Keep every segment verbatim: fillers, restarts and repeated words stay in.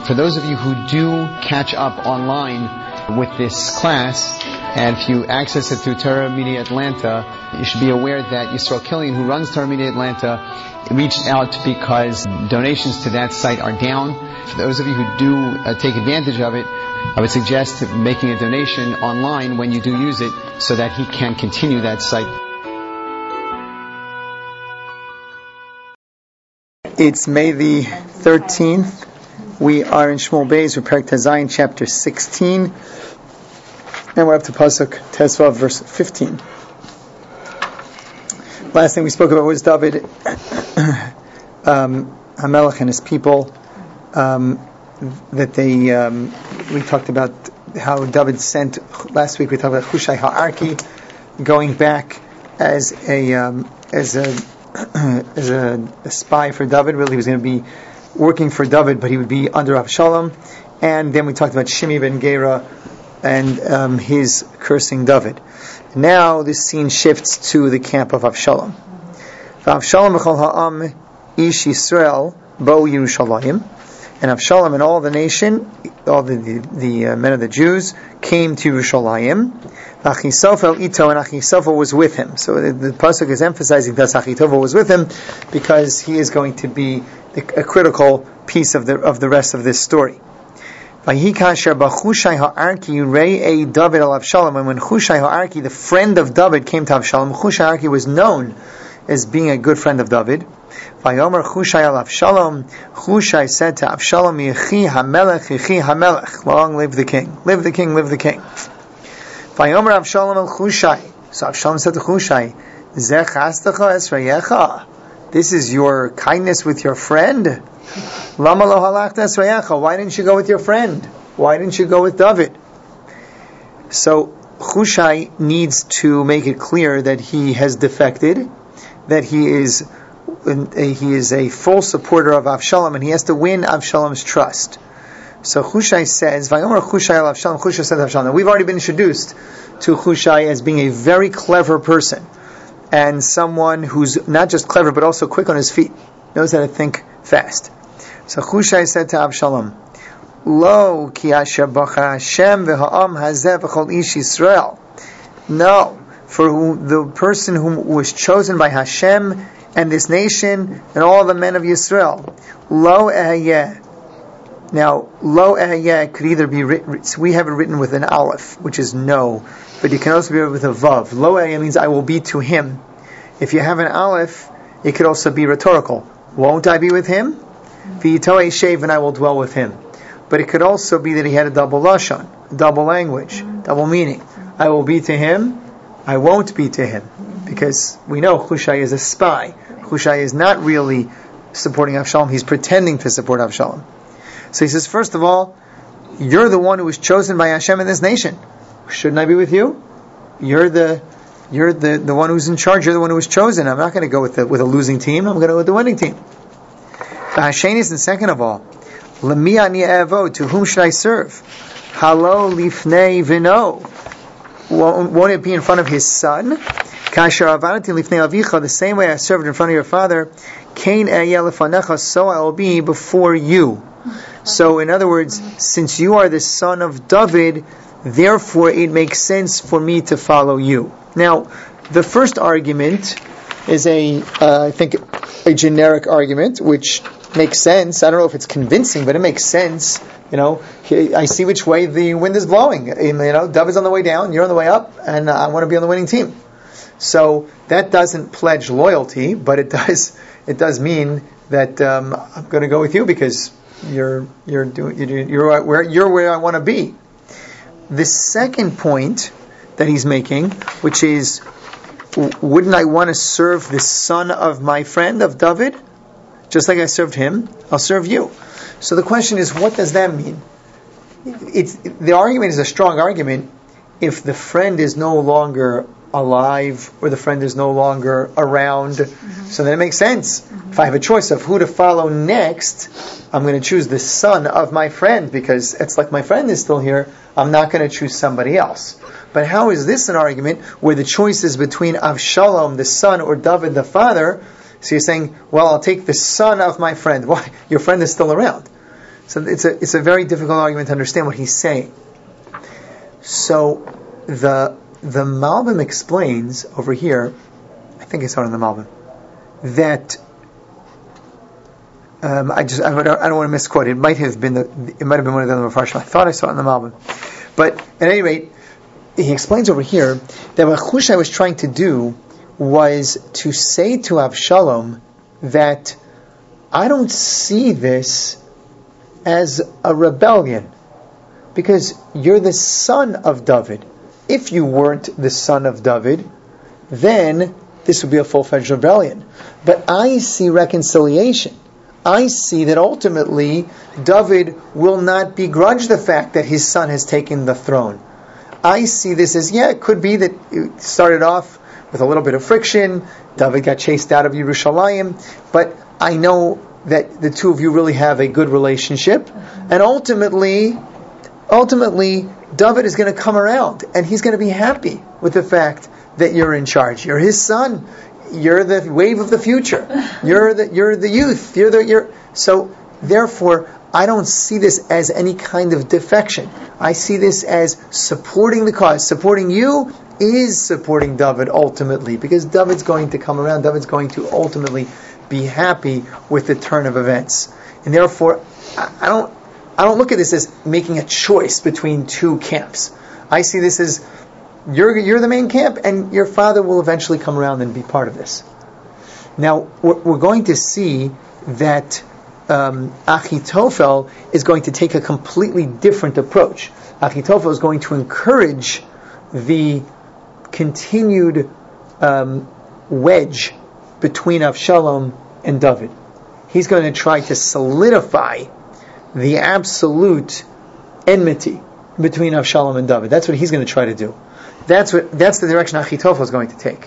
For those of you who do catch up online with this class, and if you access it through Torah Media Atlanta, you should be aware that Yisrael Killian, who runs Torah Media Atlanta, reached out because donations to that site are down. For those of you who do uh, take advantage of it, I would suggest making a donation online when you do use it so that he can continue that site. It's May the thirteenth. We are in Shmuel Beis, we're Perek Tazayin, chapter sixteen. And we're up to Pasuk Tesvav, verse fifteen. Last thing we spoke about was David, um, Hamelech and his people. Um, that they, um, we talked about how David sent, last week we talked about Hushai Ha'arki going back as a, um, as a, as a, a spy for David. Really, he was going to be working for David, but he would be under Avshalom. And then we talked about Shimi ben Gera and um, his cursing David. Now this scene shifts to the camp of Avshalom. Avshalom v'chol ha'am ish Yisrael bo Yerushalayim. And Avshalom and all the nation, all the the, the uh, men of the Jews, came to Yerushalayim. Achisofel ito, and Achisofel was with him. So the, the pasuk is emphasizing that Achitofel was with him because he is going to be the, a critical piece of the of the rest of this story. And when Hushai Ha'arki, the friend of David, came to Avshalom, Hushai Ha'arki was known as being a good friend of David. Vayomer Hushai al Avshalom, Hushai said to Avshalom, Yechi Hamelech, Yechi Hamelech, long live the king, live the king, live the king. Vayomer Avshalom al Hushai, so Avshalom said to Hushai, Zeh chastecha esrayecha, this is your kindness with your friend? Lama lo halachta esrayecha, why didn't you go with your friend? Why didn't you go with David? So Hushai needs to make it clear that he has defected, that he is he is a full supporter of Avshalom, and he has to win Avshalom's trust. So Hushai says, "Vayomer Hushai al Avshalom." Hushai said to Avshalom. Now, we've already been introduced to Hushai as being a very clever person, and someone who's not just clever but also quick on his feet, knows how to think fast. So Hushai said to Avshalom, "Lo ki asher bacha Hashem v'ha'am hazeh v'chol ish Yisrael." No, for who, the person who was chosen by Hashem and this nation and all the men of Yisrael. Lo ehyeh. Now, lo ehyeh could either be written, so we have it written with an aleph, which is no, but you can also be written with a vav. Lo ehyeh means I will be to him. If you have an aleph, it could also be rhetorical. Won't I be with him? V'yitoei shev, and I will dwell with him. But it could also be that he had a double lashon, double language, double meaning. I will be to him, I won't be to him. Because we know Hushai is a spy. Hushai is not really supporting Avshalom, he's pretending to support Avshalom. So he says, first of all, you're the one who was chosen by Hashem in this nation. Shouldn't I be with you? You're the you're the, the one who's in charge, you're the one who was chosen. I'm not going to go with the, with a losing team, I'm going to go with the winning team. Hashanis, and second of all, L'mi ani evo, to whom should I serve? Halo lifnei vino. Won't, won't it be in front of his son? Kasher avanati lifnei avicha, the same way I served in front of your father, Kain ehyeh lefanecha, so I will be before you. So in other words, since you are the son of David, therefore it makes sense for me to follow you. Now, the first argument is a, uh, I think, a generic argument, which makes sense. I don't know if it's convincing, but it makes sense. You know, I see which way the wind is blowing. You know, David's on the way down, you're on the way up, and I want to be on the winning team. So that doesn't pledge loyalty, but it does. It does mean that um, I'm going to go with you because you're you're doing you're, you're where you're where I want to be. The second point that he's making, which is, wouldn't I want to serve the son of my friend of David? Just like I served him, I'll serve you. So the question is, what does that mean? It's, the argument is a strong argument if the friend is no longer alive or the friend is no longer around. Mm-hmm. So then it makes sense. Mm-hmm. If I have a choice of who to follow next, I'm going to choose the son of my friend because it's like my friend is still here. I'm not going to choose somebody else. But how is this an argument where the choice is between Avshalom, the son, or David, the father? So you're saying, well, I'll take the son of my friend. Why? Your friend is still around. So it's a it's a very difficult argument to understand what he's saying. So the the Malbim explains over here, I think I saw it in the Malbim, that um, I just I don't, I don't want to misquote it. It might have been the it might have been one of the other Mepharshim. I thought I saw it in the Malbim, but at any rate, he explains over here that what Hushai was trying to do was to say to Avshalom that I don't see this as a rebellion, because you're the son of David. If you weren't the son of David, then this would be a full-fledged rebellion. But I see reconciliation. I see that ultimately David will not begrudge the fact that his son has taken the throne. I see this as, yeah, it could be that it started off with a little bit of friction. David got chased out of Yerushalayim, but I know that the two of you really have a good relationship, and ultimately, ultimately, David is going to come around, and he's going to be happy with the fact that you're in charge. You're his son. You're the wave of the future. You're the you're the youth. You're the you're so. Therefore, I don't see this as any kind of defection. I see this as supporting the cause. Supporting you is supporting David ultimately, because David's going to come around. David's going to ultimately be happy with the turn of events, and therefore, I don't, I don't look at this as making a choice between two camps. I see this as you're you're the main camp, and your father will eventually come around and be part of this. Now, we're, we're going to see that um, Achitophel is going to take a completely different approach. Achitophel is going to encourage the continued um, wedge between Avshalom and David. He's going to try to solidify the absolute enmity between Avshalom and David. That's what he's going to try to do. That's what. That's the direction Achitophel is going to take.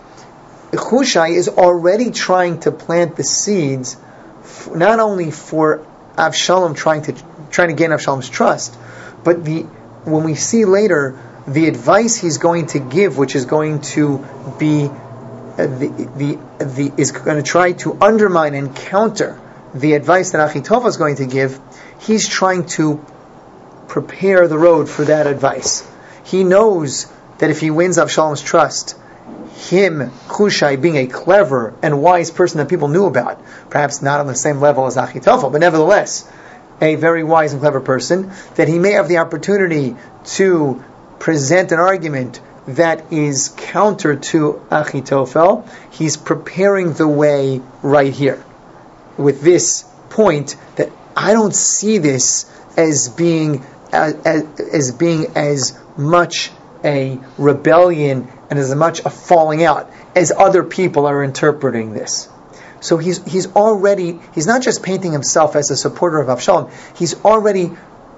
Hushai is already trying to plant the seeds, f- not only for Avshalom trying to trying to gain Avshalom's trust, but the when we see later the advice he's going to give, which is going to be uh, the the the is going to try to undermine and counter the advice that Achitophel is going to give. He's trying to prepare the road for that advice. He knows that if he wins Avshalom's trust, him, Hushai, being a clever and wise person that people knew about, perhaps not on the same level as Achitophel, but nevertheless, a very wise and clever person, that he may have the opportunity to present an argument that is counter to Achitophel. He's preparing the way right here with this point that I don't see this as being as, as, as being as much a rebellion and as much a falling out as other people are interpreting this. So he's he's already he's not just painting himself as a supporter of Avshalom. He's already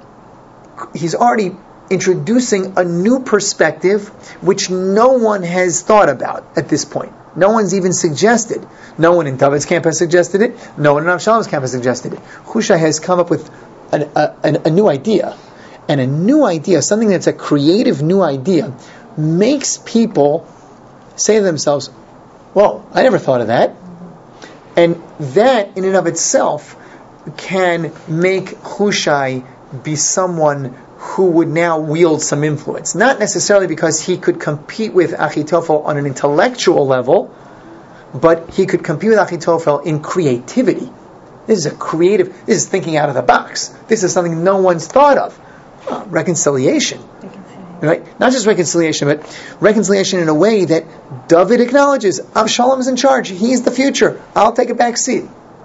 he's already introducing a new perspective which no one has thought about at this point. No one's even suggested. No one in David's camp has suggested it. No one in Avshalom's camp has suggested it. Hushai has come up with an, a, a, a new idea. And a new idea, something that's a creative new idea, makes people say to themselves, whoa, I never thought of that. And that, in and of itself, can make Hushai be someone who would now wield some influence. Not necessarily because he could compete with Achitophel on an intellectual level, but he could compete with Achitophel in creativity. This is a creative, this is thinking out of the box. This is something no one's thought of. Oh, reconciliation. Right? Not just reconciliation, but reconciliation in a way that David acknowledges Avshalom is in charge. He's the future. I'll take a back seat.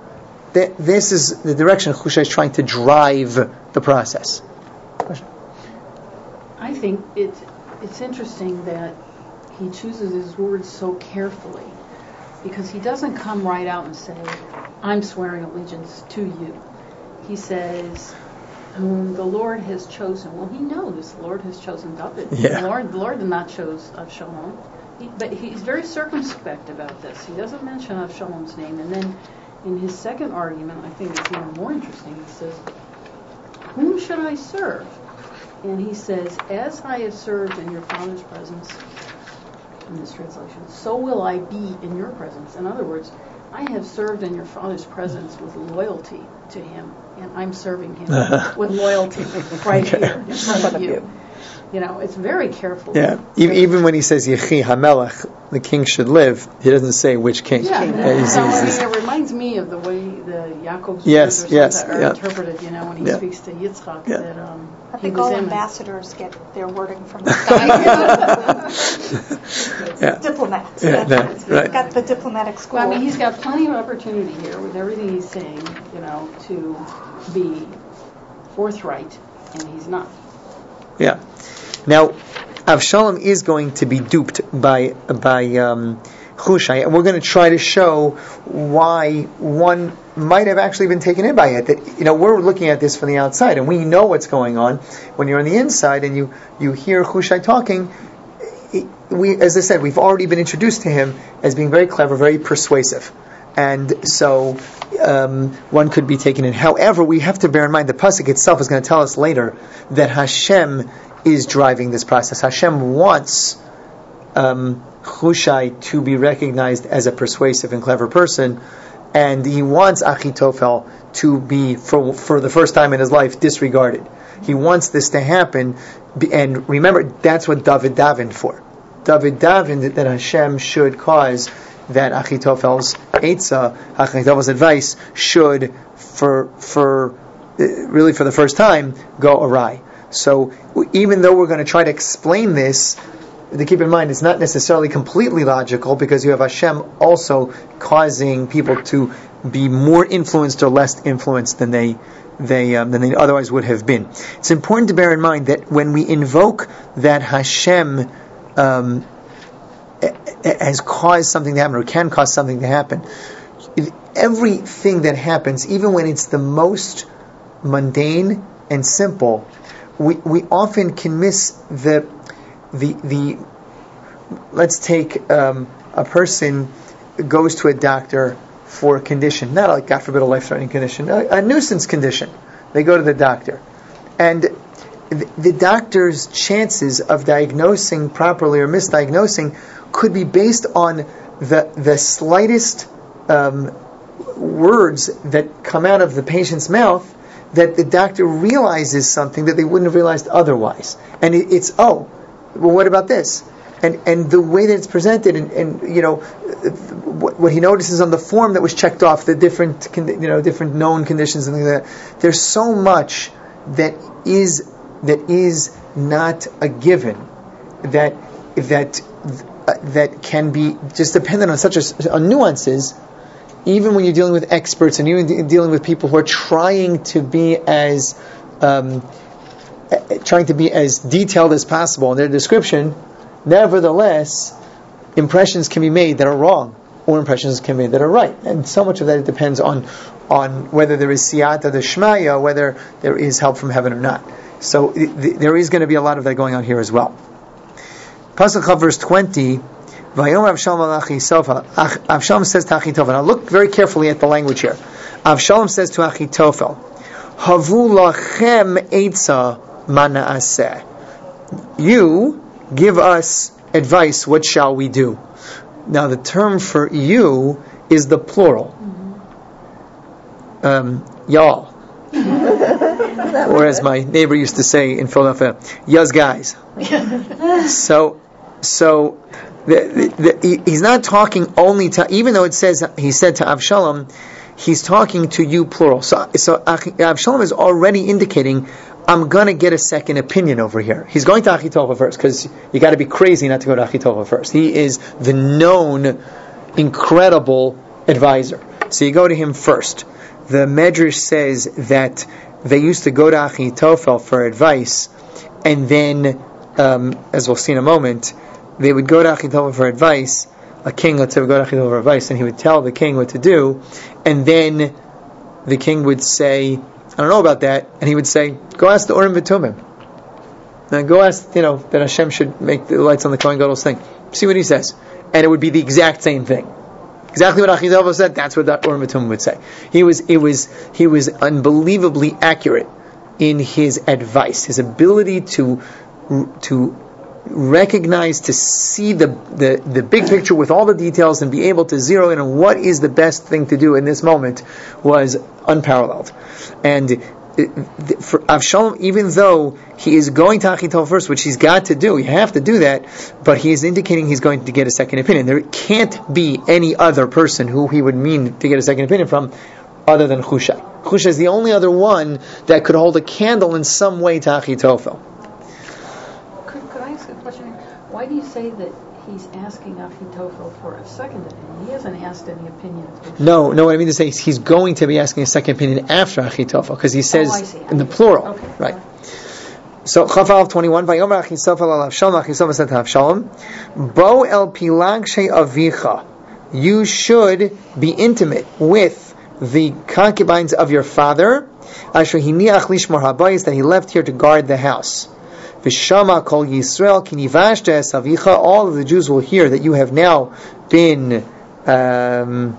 This is the direction Hushai is trying to drive the process. Question? I think it's it's interesting that he chooses his words so carefully, because he doesn't come right out and say, I'm swearing allegiance to you. He says, whom the Lord has chosen. Well, he knows the Lord has chosen David. Yeah. The Lord, the Lord did not choose Avshalom. He, but he's very circumspect about this. He doesn't mention Avshalom's name. And then in his second argument, I think it's even more interesting. He says, whom should I serve? And he says, as I have served in your father's presence, in this translation, so will I be in your presence. In other words, I have served in your father's presence with loyalty to him, and I'm serving him with loyalty right Okay. here in front of you. You know, it's very careful. Yeah, even, even when he says Yechi HaMelech, the king should live, he doesn't say which king. Yeah, Uh, he's- so, I he's- mean, it reminds me of the way the Yaakov's Yes, words yes, are yeah. interpreted, you know, when he Yeah. speaks to Yitzchak, Yeah. that um, I he think was all in ambassadors get their wording from the sky. Yeah. Diplomats. Yeah, That's- that- right. He's got the diplomatic school. Well, I mean, he's got plenty of opportunity here with everything he's saying, you know, to be forthright, and he's not. Yeah. Now, Avshalom is going to be duped by by um, Hushai, and we're going to try to show why one might have actually been taken in by it. That, you know, we're looking at this from the outside, and we know what's going on. When you're on the inside and you you hear Hushai talking, it, we, as I said, we've already been introduced to him as being very clever, very persuasive, and so um, one could be taken in. However, we have to bear in mind the pasuk itself is going to tell us later that Hashem is driving this process. Hashem wants um, Hushai to be recognized as a persuasive and clever person, and he wants Achitophel to be, for for the first time in his life, disregarded. He wants this to happen, and remember, that's what David davened for. David davened that Hashem should cause that Achitophel's eitzah, Achitophel's advice, should, for for really for the first time, go awry. So even though we're going to try to explain this, to keep in mind it's not necessarily completely logical, because you have Hashem also causing people to be more influenced or less influenced than they they um, than they otherwise would have been. It's important to bear in mind that when we invoke that Hashem um, has caused something to happen or can cause something to happen, everything that happens, even when it's the most mundane and simple, we we often can miss the the the. Let's take um, a person goes to a doctor for a condition, not like, God forbid, a life-threatening condition, a, a nuisance condition. They go to the doctor, and the, the doctor's chances of diagnosing properly or misdiagnosing could be based on the the slightest um, words that come out of the patient's mouth, that the doctor realizes something that they wouldn't have realized otherwise. And it, it's, oh, well, what about this? And and the way that it's presented, and, and you know, what, what he notices on the form that was checked off, the different, you know, different known conditions and things like that. There's so much that is that is not a given, that that uh, that can be just dependent on such a, on nuances. Even when you're dealing with experts and even dealing with people who are trying to be as um, trying to be as detailed as possible in their description, nevertheless, impressions can be made that are wrong, or impressions can be made that are right. And so much of that depends on on whether there is siyata d'shmaya, whether there is help from heaven or not. So th- there is going to be a lot of that going on here as well. Pasuk Chav, verse twenty. Vayom Avshalom Avshalom says to Achitophel. Now look very carefully at the language here. Avshalom says to Achitophel, Havu lachem eitza ma na'aseh. You give us advice, what shall we do? Now the term for you is the plural. Um, y'all. Or as my neighbor used to say in Philadelphia, yas guys. So, so the, the, the, he's not talking only to, even though it says he said to Avshalom, he's talking to you plural. So, so Avshalom is already indicating, I'm going to get a second opinion over here. He's going to Achitophel first, because you got to be crazy not to go to Achitophel first. He is the known, incredible advisor. So you go to him first. The Medrash says that they used to go to Achitophel for advice, and then, um, as we'll see in a moment, they would go to Achitophel for advice. A king, let's say, would go to Achitophel for advice, and he would tell the king what to do, and then the king would say, I don't know about that, and he would say, go ask the Urim V'Tumim. Now go ask, you know, that Hashem should make the lights on the Kohen Gadol's thing. See what he says. And it would be the exact same thing. Exactly what Achitophel said, that's what the Urim V'Tumim would say. He was, it was, he was unbelievably accurate in his advice, his ability to, to recognize, to see the, the, the big picture with all the details and be able to zero in on what is the best thing to do in this moment was unparalleled. And for Avshalom, even though he is going to Achitofel first, which he's got to do, you have to do that, but he is indicating he's going to get a second opinion. There can't be any other person who he would mean to get a second opinion from other than Hushai. Hushai is the only other one that could hold a candle in some way to Achitofel. Could, could I ask a question? Why do you say that he's asking Achitofel for a second opinion? He hasn't asked any opinion of Hushai. No, no, what I mean to say is he's going to be asking a second opinion after Achitofel, because he says oh, I see. in the plural. Okay. Right. So, Chafal twenty-one, Vayomer Achitofel al Avshalom, Achitofel said to Avshalom, Bo el pilagshe avicha, you should be intimate with the concubines of your father, Asher hiniach lishmor habayis, that he left here to guard the house. V'shama kol Yisrael ki nivashta es avicha, all of the Jews will hear that you have now been um,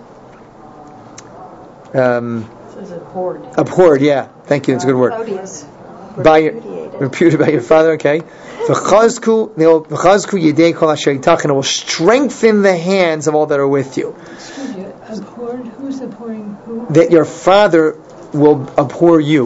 um, It says abhorred. abhorred, yeah, thank you, it's a good word. Odious. By your, reputed by your father, okay. V'chazku yedei kol asher yitach, and it will strengthen the hands of all that are with you. Excuse me, abhorred? Who's abhorring who? That your father will abhor you.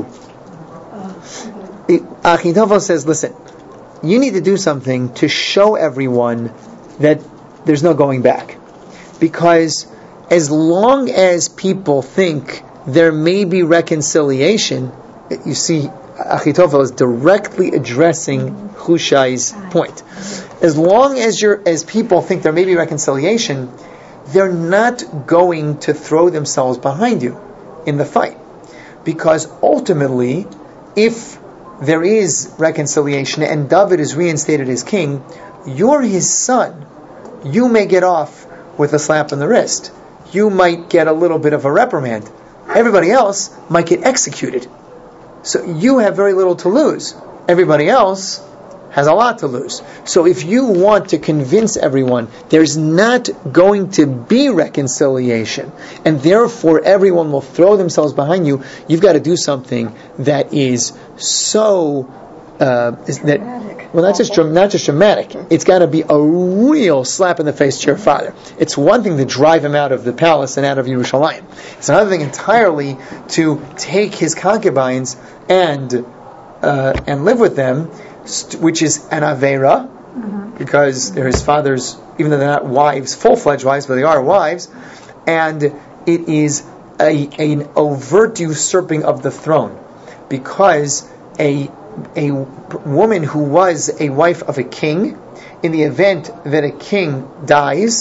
Achitofel says, listen, you need to do something to show everyone that there's no going back. Because as long as people think there may be reconciliation, you see, Achitofel is directly addressing Hushai's point. As long as you're, as people think there may be reconciliation, they're not going to throw themselves behind you in the fight. Because ultimately, if there is reconciliation and David is reinstated as king, you're his son. You may get off with a slap on the wrist. You might get a little bit of a reprimand. Everybody else might get executed. So you have very little to lose. Everybody else has a lot to lose. So if you want to convince everyone there's not going to be reconciliation, and therefore everyone will throw themselves behind you, you've got to do something that is so uh, is that Dramatic. well, not just dram- not just dramatic. It's got to be a real slap in the face to your father. It's one thing to drive him out of the palace and out of Yerushalayim. It's another thing entirely to take his concubines and uh, and live with them, st- which is an avera, mm-hmm. because they're his father's, even though they're not wives, full-fledged wives, but they are wives, and it is a an overt usurping of the throne, because a a woman who was a wife of a king, in the event that a king dies,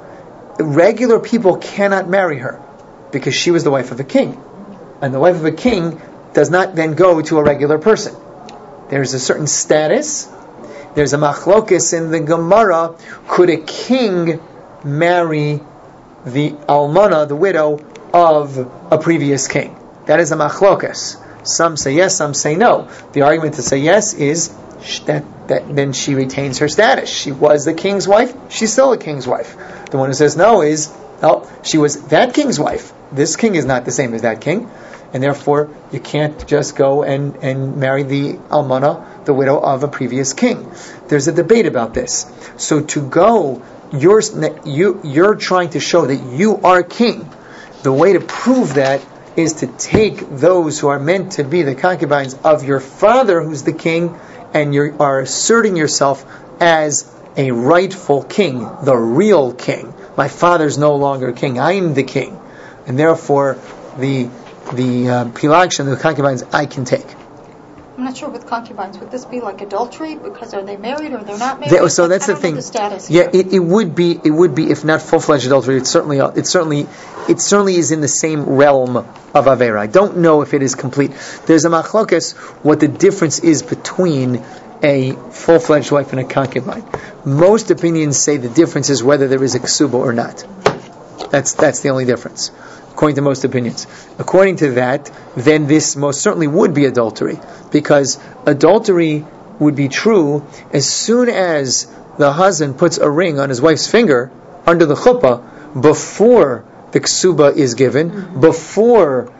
regular people cannot marry her, because she was the wife of a king. And the wife of a king does not then go to a regular person. There's a certain status. There's a machlokes in the Gemara. Could a king marry the almana, the widow of a previous king? That is a machlokes. Some say yes, some say no. The argument to say yes is that, that then she retains her status. She was the king's wife, she's still a king's wife. The one who says no is, oh, she was that king's wife. This king is not the same as that king, and therefore you can't just go and, and marry the almana, the widow of a previous king. There's a debate about this. So to go, you're, you, you're trying to show that you are king. The way to prove that is to take those who are meant to be the concubines of your father, who's the king, and you are asserting yourself as a rightful king, the real king. My father's no longer king, I'm the king, and therefore the the uh, pilagsha, the concubines, I can take. I'm not sure with concubines. Would this be like adultery because are they married or they're not married? They, so that's I the thing. The status yeah, here. it, it would be. It would be if not full-fledged adultery. It's certainly. It certainly. It certainly is in the same realm of avera. I don't know if it is complete. There's a machlokes what the difference is between a full-fledged wife and a concubine. Most opinions say the difference is whether there is a ksuba or not. That's that's the only difference, according to most opinions. According to that, then this most certainly would be adultery, because adultery would be true as soon as the husband puts a ring on his wife's finger under the chuppah before the ksuba is given, before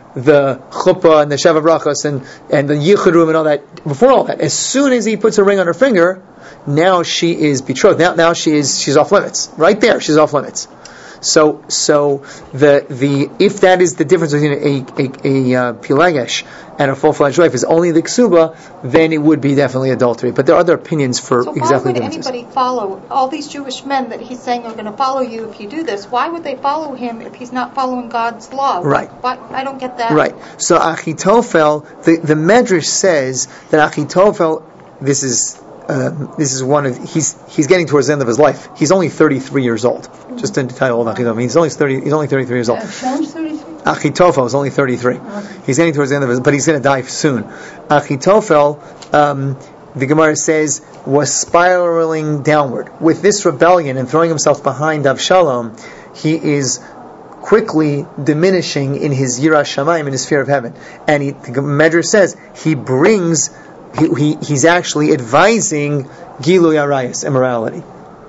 the chuppah and the sheva brachos and, and the yichud room and all that, before all that, as soon as he puts a ring on her finger, now she is betrothed. Now, now she is she's off limits. Right there, she's off limits. So, so the the if that is the difference between a a, a, a uh, pilegesh and a full-fledged wife is only the ksuba, then it would be definitely adultery. But there are other opinions for so exactly why would differences. anybody follow all these Jewish men that he's saying are going to follow you if you do this? Why would they follow him if he's not following God's law? Right. Why, I don't get that. Right. So Achitophel, the the Medrash says that Achitophel, this is. Uh, this is one of he's he's getting towards the end of his life. He's only thirty-three years old. Mm-hmm. Just to tell you all about Achitophel, he's only thirty. He's only thirty-three years old. Avshalom's thirty-three. Achitophel is only thirty-three. Okay. He's getting towards the end of his, but he's going to die soon. Achitophel, um, the Gemara says, was spiraling downward with this rebellion and throwing himself behind Avshalom. He is quickly diminishing in his Yiras Shamayim, in his fear of heaven, and he, the Medrash says he brings. He, he he's actually advising Gilui Arayos, immorality.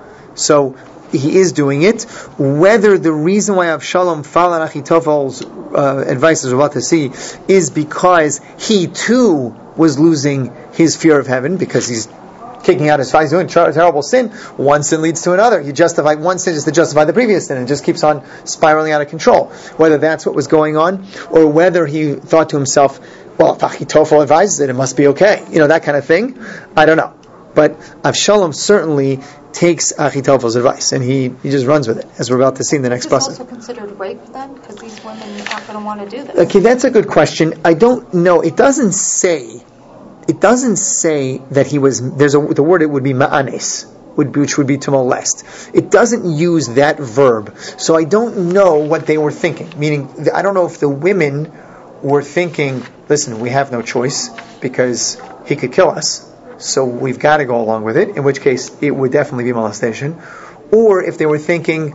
So he is doing it. Whether the reason why Avshalom followed Achitophel's uh, advice, as we're about to see, is because he too was losing his fear of heaven, because he's kicking out his father, he's doing a terrible sin. One sin leads to another. You justify one sin just to justify the previous sin, and it just keeps on spiraling out of control. Whether that's what was going on, or whether he thought to himself, well, if Achitophel advises it, it must be okay. You know, that kind of thing. I don't know. But Avshalom certainly takes Achitophel's advice, and he, he just runs with it, as we're about to see in the next passage. Is this also considered rape then? Because these women aren't going to want to do this. Okay, that's a good question. I don't know. It doesn't say, it doesn't say that he was, there's a, the word, it would be ma'anes, would be, which would be to molest. It doesn't use that verb. So I don't know what they were thinking. Meaning, I don't know if the women were thinking, listen, we have no choice because he could kill us, so we've got to go along with it, in which case it would definitely be molestation. Or if they were thinking,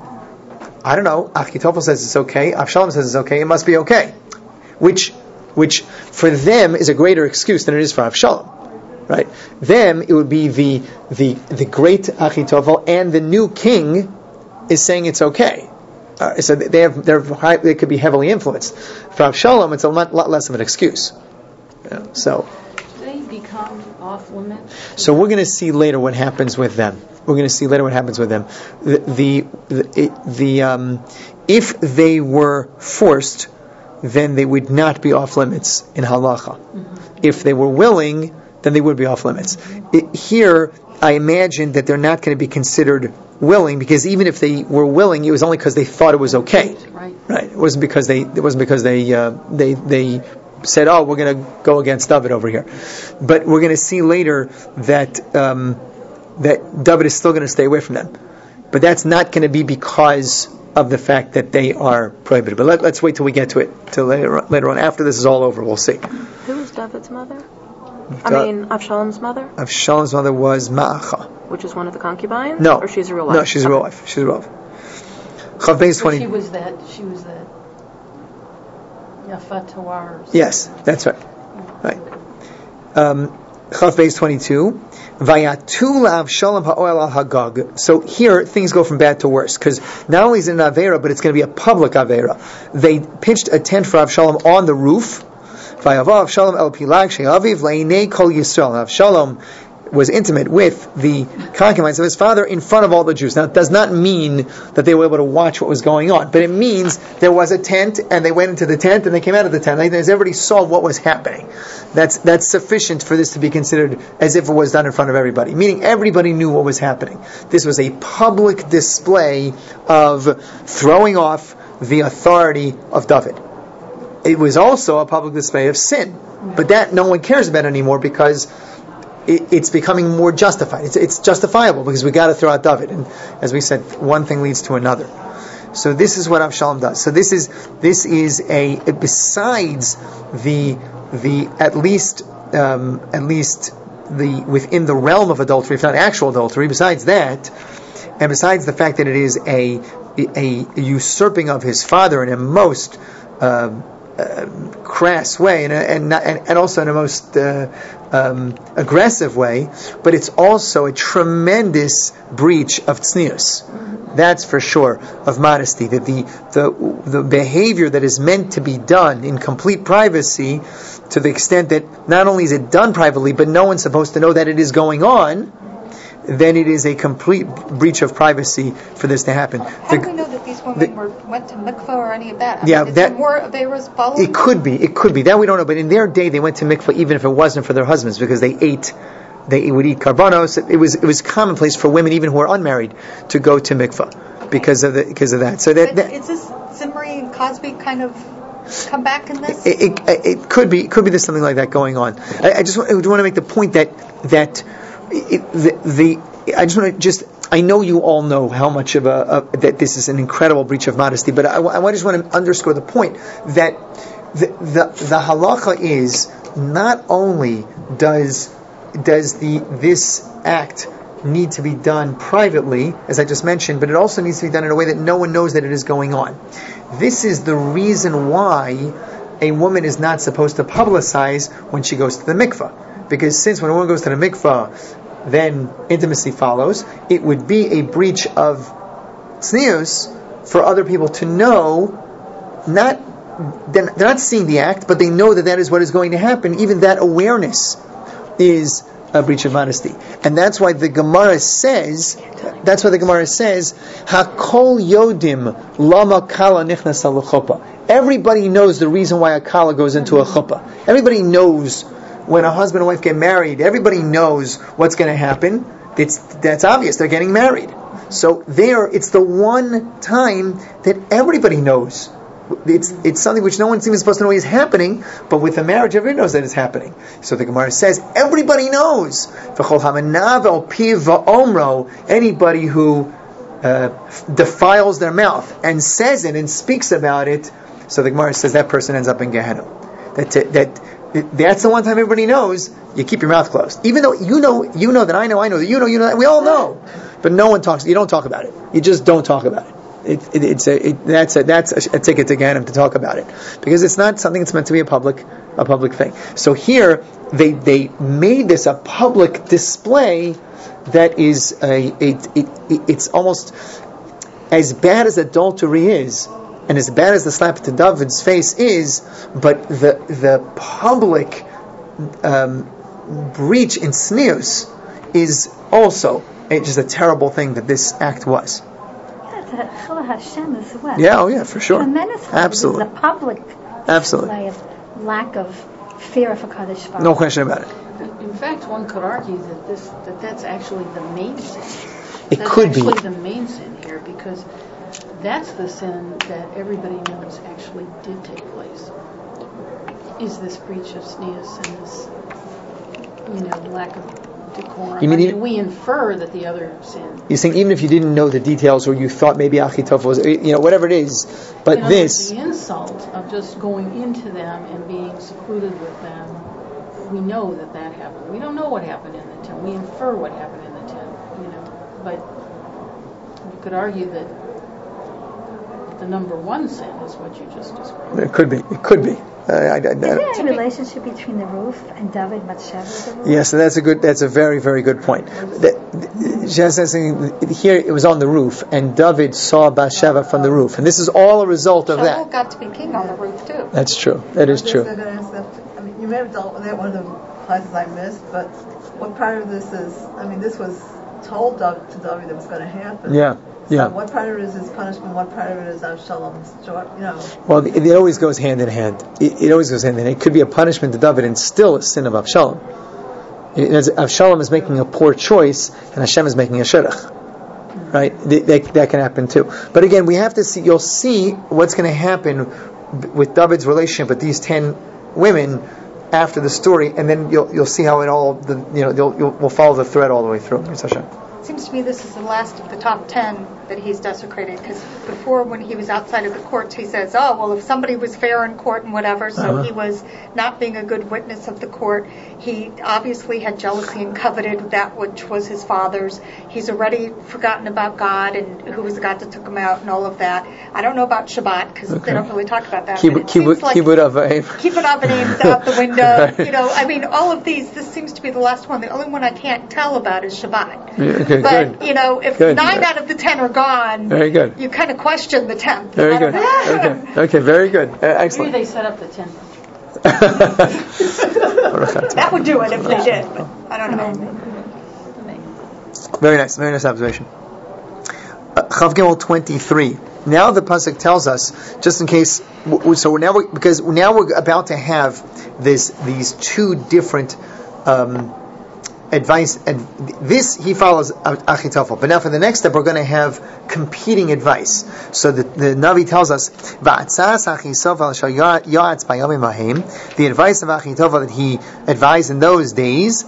I don't know, Achitophel says it's okay, Avshalom says it's okay, it must be okay. Which, which for them is a greater excuse than it is for Avshalom. Right? Them, it would be the, the, the great Achitophel, and the new king is saying it's okay. Uh, so they have, they're high, they could be heavily influenced. For Avshalom, it's a lot, lot less of an excuse. You know, so, do they become off limits? So we're going to see later what happens with them. We're going to see later what happens with them. The the the, the um, if they were forced, then they would not be off limits in halacha. Mm-hmm. If they were willing, then they would be off limits. It, here, I imagine that they're not going to be considered willing, because even if they were willing, it was only because they thought it was okay. Right. Right. It wasn't because they. It wasn't because they. Uh, they. They said, "Oh, we're going to go against David over here." But we're going to see later that um, that David is still going to stay away from them. But that's not going to be because of the fact that they are prohibited. But let, let's wait till we get to it. Till later, later on, after this is all over, we'll see. Who was David's mother? I mean, Avshalom's mother? Avshalom's mother was Ma'acha. Which is one of the concubines? No. Or she's a real wife? No, she's a real wife. She's a real wife. Chav Beis twenty. She was that, she was that Yafat Tawar. Yes, that's right. Right. Um, Chav Beis twenty-two. Vayatu la'Avshalom ha'oel al hagag. So here, things go from bad to worse, because not only is it an Avera, but it's going to be a public Avera. They pitched a tent for Avshalom on the roof. Vayavav Avshalom el pilag she'aviv leinei kol Yisrael. Avshalom was intimate with the concubines of his father in front of all the Jews. Now, it does not mean that they were able to watch what was going on, but it means there was a tent, and they went into the tent, and they came out of the tent, and everybody saw what was happening. That's that's sufficient for this to be considered as if it was done in front of everybody, meaning everybody knew what was happening. This was a public display of throwing off the authority of David. It was also a public display of sin, but that no one cares about anymore, because it, it's becoming more justified. It's, it's justifiable because we got to throw out David, and as we said, one thing leads to another. So this is what Avshalom does. So this is this is a besides the the at least um, at least the within the realm of adultery, if not actual adultery. Besides that, and besides the fact that it is a a usurping of his father in a most uh, uh, crass way, and and, and and also in a most uh, um, aggressive way, but it's also a tremendous breach of tznius. That's for sure, of modesty. That the, the the behavior that is meant to be done in complete privacy, to the extent that not only is it done privately, but no one's supposed to know that it is going on, then it is a complete breach of privacy for this to happen. How The- do we know that these women the- were went to mikveh or any of that? I Yeah, mean, is that- there more they were following? It could be, it could be. That we don't know. But in their day, they went to mikveh even if it wasn't for their husbands, because they ate, they would eat karbanos. It was it was commonplace for women, even who are unmarried, to go to mikveh because of the, because of that. So that, But that is this Zimri and Cosby kind of come back in this? it, it, it could be, it could be there's something like that going on. I, I just want, I want to make the point that that it, the, the I just want to just. I know you all know how much of a, a that this is an incredible breach of modesty, but I, I just want to underscore the point that the the, the halacha is not only does does the this act need to be done privately, as I just mentioned, but it also needs to be done in a way that no one knows that it is going on. This is the reason why a woman is not supposed to publicize when she goes to the mikveh, because since when a woman goes to the mikveh, then intimacy follows. It would be a breach of tznius for other people to know. Not they're not seeing the act, but they know that that is what is going to happen. Even that awareness is a breach of modesty, and that's why the Gemara says. That's why the Gemara says, "Hakol yodim lama kala nichnas al chuppah." Everybody knows the reason why a kala goes into a chuppah. Everybody knows. When a husband and wife get married, everybody knows what's going to happen. It's that's obvious. They're getting married. So there, it's the one time that everybody knows. It's it's something which no one seems supposed to know is happening, but with the marriage, everybody knows that it's happening. So the Gemara says, everybody knows. Anybody who uh, defiles their mouth and says it and speaks about it, so the Gemara says that person ends up in Gehenna. That that. That's the one time everybody knows. You keep your mouth closed, even though you know, you know that I know, I know that you know, you know that we all know, but no one talks. You don't talk about it. You just don't talk about it. It, it it's a it, that's a that's a, a ticket to Ganem to talk about it, because it's not something that's meant to be a public a public thing. So here they they made this a public display that is a, a it, it, it's almost as bad as adultery is. And as bad as the slap to David's face is, but the the public um, breach in tznius is also a, just a terrible thing that this act was. That's a chillah Hashem as well. Yeah, oh yeah, for sure. Tremendous. Absolutely. This is a public Absolutely. display of lack of fear of HaKadosh Baruch. No question about it. In fact, one could argue that this that that's actually the main sin. It that's could be. actually the main sin here, because that's the sin that everybody knows actually did take place. Is this breach of tznius and this, you know, lack of decorum? You mean I mean, even- we infer that the other sin. You're saying even if you didn't know the details, or you thought maybe Achitophel was, you know, whatever it is, but In other this, words, the insult of just going into them and being secluded with them, we know that that happened. We don't know what happened in the tent. We infer what happened in the tent, you know. But you could argue that the number one sin is what you just described. it could be, it could be. Uh, I, I, I, Is there a relationship between the roof and David Bathsheba? The roof? Yes, so that's a good. That's a very, very good point. That, she has something here. It was on the roof, and David saw Bathsheba from the roof, and this is all a result of Shaul that. got to be king on the roof too. That's true. That is I guess true. I'm gonna ask that- I mean, you may have dealt with that one of the classes I missed, but what part of this is? I mean, this was told Dav- to David that was going to happen. Yeah, yeah. So what part of it is his punishment? What part of it is Avshalom's joy? You know. Well, it, it always goes hand in hand. It, it always goes hand in hand. It could be a punishment to David and still a sin of Avshalom. It, as Avshalom is making a poor choice, and Hashem is making a shirach. Right? That, that, that can happen too. But again, we have to see. You'll see what's going to happen with David's relationship with these ten women after the story, and then you'll you'll see how it all. The, you know, you'll, you'll we'll follow the thread all the way through. Yes, Hashem. seems to me this is the last of the top ten that he's desecrated, because before, when he was outside of the courts, he says, oh, well, if somebody was fair in court and whatever, so uh-huh. he was not being a good witness of the court. He obviously had jealousy and coveted that which was his father's. He's already forgotten about God and who was the God that took him out and all of that. I don't know about Shabbat, because okay. they don't really talk about that. Kibbut Avayim. Kibbut Avayim out the window. You know, I mean, all of these, this seems to be the last one. The only one I can't tell about is Shabbat. Okay, but, good. you know, if good. nine out of the ten are gone, very good. You kind of question the tenth. Very good. okay. okay, very good. Uh, excellent. Maybe they set up the tenth. That would do it if they did, but I don't know. Very nice, very nice observation. Chav Gimel twenty-three. Now the pasuk tells us, just in case, so now we, because now we're about to have this these two different um, advice, and this he follows Achitophel. But now for the next step, we're going to have competing advice. So the, the Navi tells us, the advice of Achitophel that he advised in those days,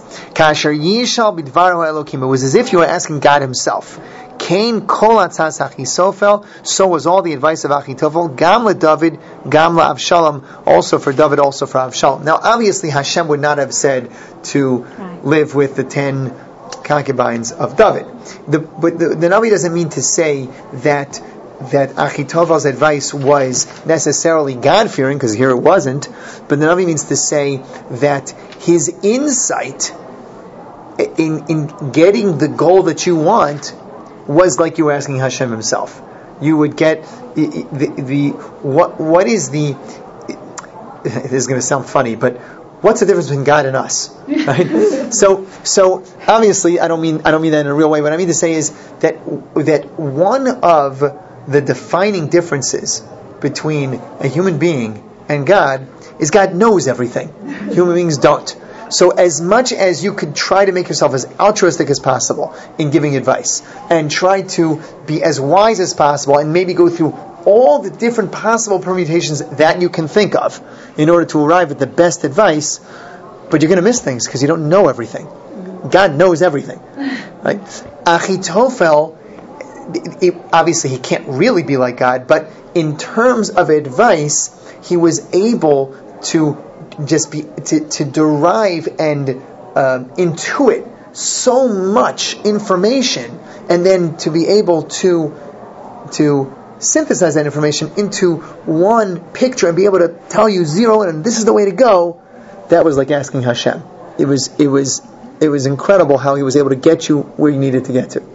it was as if you were asking God Himself. Kain kol atzas Achitophel, so was all the advice of Achitophel, gam le David, gam le Avshalom, also for David, also for Avshalom. Now obviously Hashem would not have said to right. live with the ten concubines of David. The, but the, the Navi doesn't mean to say that that Achitophel's advice was necessarily God-fearing, because here it wasn't, but the Navi means to say that his insight in, in getting the goal that you want was like you were asking Hashem Himself. You would get the, the, the what what is the this is going to sound funny, but what's the difference between God and us? Right? so so obviously I don't mean I don't mean that in a real way. What I mean to say is that that one of the defining differences between a human being and God is God knows everything. Human beings don't. So as much as you could try to make yourself as altruistic as possible in giving advice, and try to be as wise as possible, and maybe go through all the different possible permutations that you can think of in order to arrive at the best advice, but you're going to miss things because you don't know everything. God knows everything. Right? Achitophel, it, obviously he can't really be like God, but in terms of advice, he was able to just be to, to derive and uh, intuit so much information, and then to be able to to synthesize that information into one picture and be able to tell you zero in and this is the way to go. That was like asking Hashem. It was it was it was incredible how he was able to get you where you needed to get to.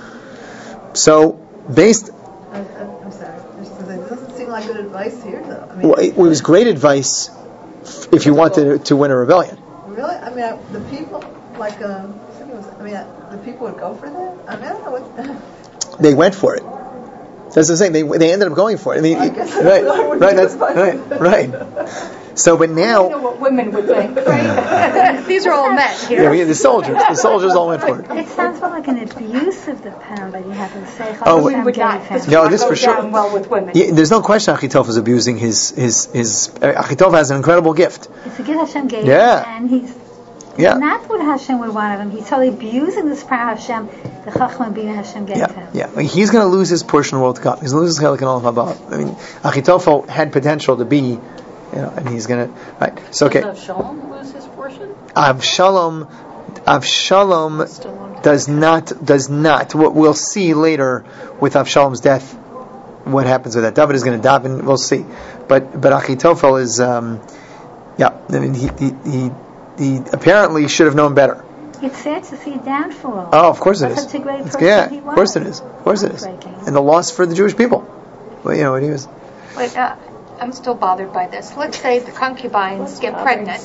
So based. I'm, I'm sorry. It doesn't seem like good advice here, though. I mean, well, it, it was great advice. If you wanted to, to win a rebellion. Really? I mean, I, the people, like, um, was, I mean, I, the people would go for that? I mean, I don't know what... They went for it. That's the thing. They they ended up going for it. I mean, I guess right, right, that's right, right. So, but now... You know what women would think, right? These are all men here. Yeah, we, the soldiers. The soldiers all went for it. It sounds more like an abuse of the power that you have to say. Oh, we would not. This no, this for sure. Well with women. Yeah, there's no question Achitophel is abusing his... his, his uh, Achitophel has an incredible gift. It's a gift Hashem gave yeah. him, and he's... Yeah. Not what Hashem would want of him. He's totally abusing this power Hashem, the Chachma being Hashem gave yeah. him. Yeah, I mean, he's going to lose his portion of the world to come. He's going to lose his Chelik and all of Haba. I mean, Achitophel had potential to be, you know, and he's going to, right. So, okay. Does Avshalom lose his portion? Avshalom, Avshalom does not, does not. What we'll see later with Avshalom's death, what happens with that. David is going to daven, we'll see. But, but Achitophel is, um, yeah, I mean, he, he, he He apparently should have known better. It's sad to see downfall. Oh, of course it is. Such a great person yeah, he was. Of course it is. Of course it is. And the loss for the Jewish people. Well, you know what he was. Wait, uh, I'm still bothered by this. Let's say the concubines get pregnant.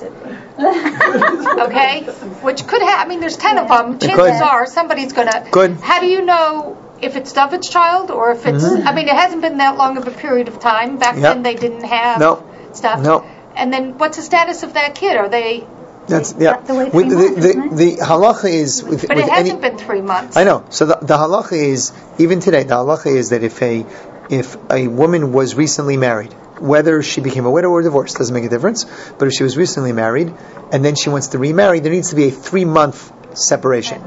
Okay? Which could happen. I mean, there's ten of them. Chances are somebody's going to... Good. How do you know if it's David's child or if it's... Mm-hmm. I mean, it hasn't been that long of a period of time. Back yep. then they didn't have no. stuff. No. And then what's the status of that kid? Are they... That's yeah. The, way With, the, months, the, the, the halacha is, with, but with it hasn't any, been three months. I know. So the, the halacha is, even today, the halacha is that if a if a woman was recently married, whether she became a widow or divorced, doesn't make a difference. But if she was recently married and then she wants to remarry, there needs to be a three month separation. Here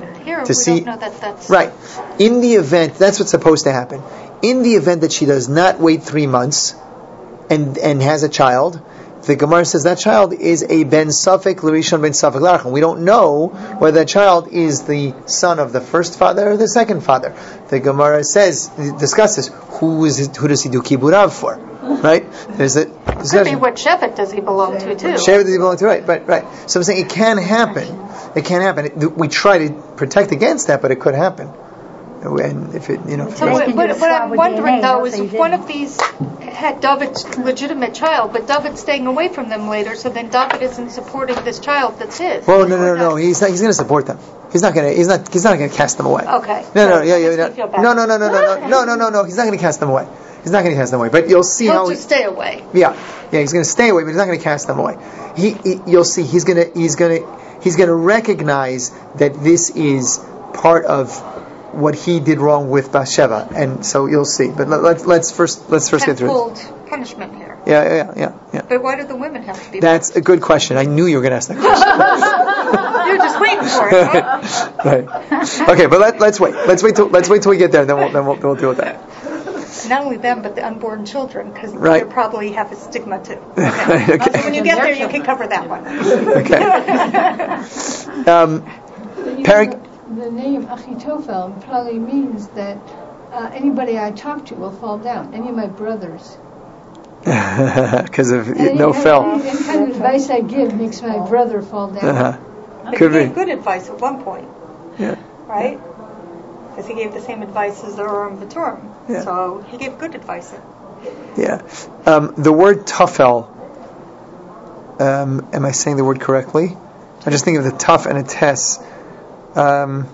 to we see. don't know that that's Right. In the event, that's what's supposed to happen. In the event that she does not wait three months and and has a child, the Gemara says that child is a ben Safek l'rishon ben Safek l'achron. We don't know whether that child is the son of the first father or the second father. The Gemara says, discusses, who is it, who does he do kiburav for? Right? There's a could be what Shevet does he belong to too. Shevet does he belong to? Right, right, right. So I'm saying it can happen. It can happen. We try to protect against that, but it could happen. And if it, you know, So what, what, what I'm wondering though is if one of these had David's legitimate child, but David's staying away from them later, so then David isn't supporting this child that's his. Well, no, no, no, no. He's not, he's going to support them. He's not going to. He's not. He's not going to cast them away. Okay. No, no, so yeah, yeah. No, no, no, no, no, no, no, no, no, no. He's not going to cast them away. He's not going to cast them away. But you'll see He'll how just he, stay away. Yeah, yeah. He's going to stay away, but he's not going to cast them away. He, he you'll see. He's going to. He's going to. He's going to recognize that this is part of what he did wrong with Bathsheba, and so you'll see. But let, let's let's first let's first get through it. Tenfold punishment here. Yeah, yeah, yeah, yeah. But why do the women have to be? That's a good question. I knew you were going to ask that question. You're just waiting for it. Huh? Right. Okay, but let, let's wait. Let's wait till let's wait till we get there. Then we'll then we'll, we'll deal with that. Not only them, but the unborn children, because Right. they probably have a stigma too. Right, okay. So when you get there, you can cover that one. Okay. Um, But you Perik- know, the, the name Achitophel probably means that uh, anybody I talk to will fall down. Any of my brothers. Because of Any, no any, fell. Any kind of advice I give makes my brother fall down. Uh-huh. But Could he be. gave good advice at one point, Yeah. right? Because he gave the same advice as the Urim V'Turim. Yeah. So he gave good advice. Yeah. Um, the word tafel. Um, am I saying the word correctly? I just think of the tough and a tess. Um,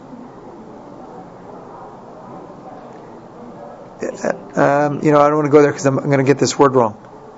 um, you know, I don't want to go there because I'm, I'm going to get this word wrong.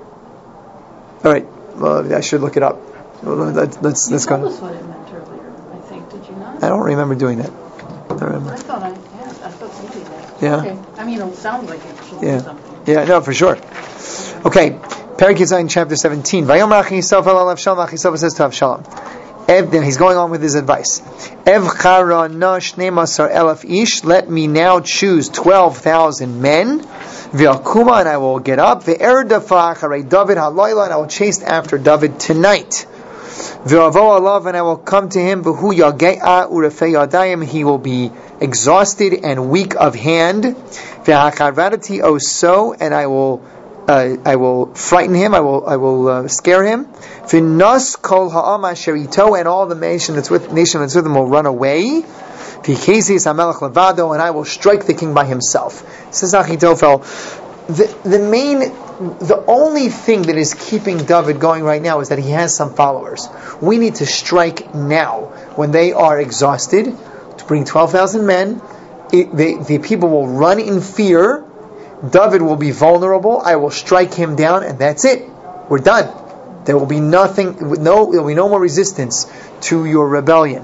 All right. Well, I should look it up. Well, let's let's, You let's told go. us what it meant earlier, I think. Did you not? I don't remember doing that. I don't I remember. thought I had. I thought you did that. Yeah. Okay. I mean, it sounds like it should Yeah. be something. Yeah, no, for sure. Okay, Perek Yitzayin, chapter seventeen. Vayomer Achisophel al Avshalom. Achisophel says to Avshalom. Ev, then he's going on with his advice. Ev chara na shnei masar elef ish. Let me now choose twelve thousand men. V'akuma, and I will get up. Ve'er dafa acharei David halayla, and I will chase after David tonight. V'avo alav, and I will come to him. V'hu yage'a urefei yadayim. He will be exhausted and weak of hand. V'hacharvadati oso, and I will. Uh, I will frighten him. I will. I will uh, scare him. V'nas kol ha'am asher ito, and all the nation that's with nation that's with him will run away. V'kezis hamelech levado, and I will strike the king by himself. Says Achitophel. The the main, the only thing that is keeping David going right now is that he has some followers. We need to strike now when they are exhausted. To bring twelve thousand men, it, the the people will run in fear. David will be vulnerable. I will strike him down, and that's it. We're done. There will be nothing. No, there will be no more resistance to your rebellion.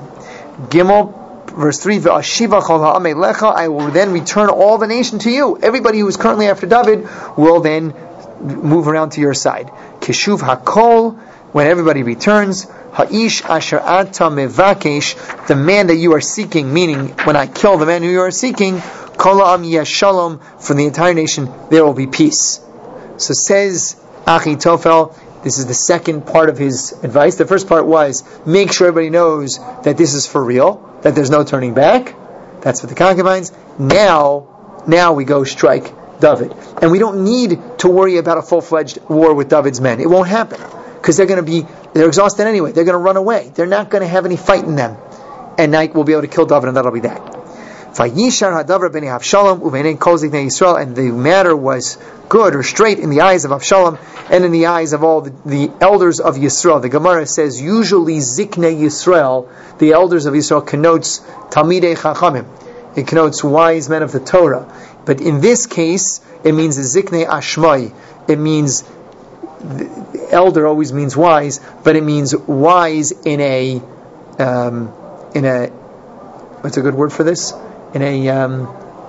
Gimel, verse three. Ve'ashiva chol ha'amei lecha. I will then return all the nation to you. Everybody who is currently after David will then move around to your side. Kishuv hakol. When everybody returns, ha'ish asher ata mevakesh. The man that you are seeking, meaning when I kill the man who you are seeking. Kol ha'am yeshalom, for the entire nation there will be peace. So says Achitophel, this is the second part of his advice. The first part was, make sure everybody knows that this is for real, that there's no turning back. That's what the concubines. Now, now we go strike David. And we don't need to worry about a full-fledged war with David's men. It won't happen. Because they're going to be, they're exhausted anyway. They're going to run away. They're not going to have any fight in them. And now we'll be able to kill David, and that'll be that. Vayishar hadavar b'nei Avshalom u'b'nei kol ziknei Yisrael, and the matter was good or straight in the eyes of Avshalom and in the eyes of all the, the elders of Yisrael. The Gemara says usually ziknei Yisrael, the elders of Yisrael, connotes talmidei chachamim. It connotes wise men of the Torah. But in this case, it means ziknei ashmai. It means the elder always means wise, but it means wise in a um, in a what's a good word for this? In a, um,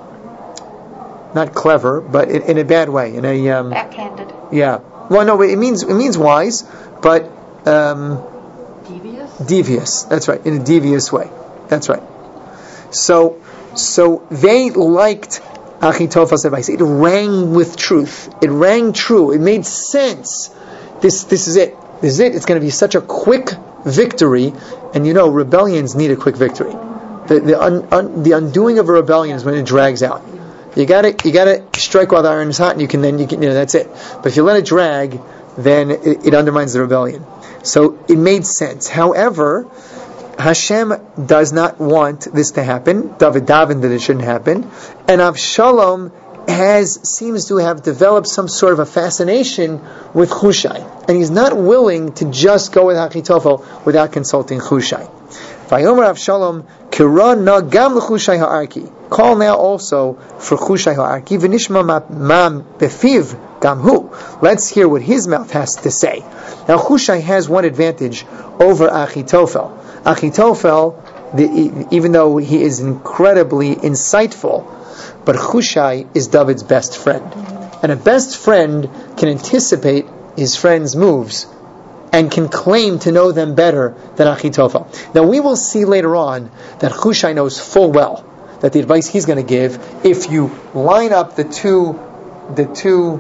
not clever, but in, in a bad way. In a um, backhanded. Yeah. Well, no, it means it means wise, but um, Devious? devious. That's right. In a devious way. That's right. So, so they liked Achitophel's advice. It rang with truth. It rang true. It made sense. This, this is it. This is it. It's going to be such a quick victory, and you know, rebellions need a quick victory. The the, un, un, the undoing of a rebellion is when it drags out. You got to you got to strike while the iron is hot, and you can then you can you know that's it. But if you let it drag, then it, it undermines the rebellion. So it made sense. However, Hashem does not want this to happen. David davened that it shouldn't happen, and Avshalom has seems to have developed some sort of a fascination with Hushai, and he's not willing to just go with Achitophel without consulting Hushai. Vayomer Avshalom kira na gam l'Chushai ha'arki. Call now also for Chushai ha'arki v'nishma ma befiv gam hu. Let's hear what his mouth has to say. Now Chushai has one advantage over Achitophel. Achitophel, the, even though he is incredibly insightful, but Chushai is David's best friend. And a best friend can anticipate his friend's moves and can claim to know them better than Achitophel. Now we will see later on that Chushai knows full well that the advice he's going to give, if you line up the two, the two,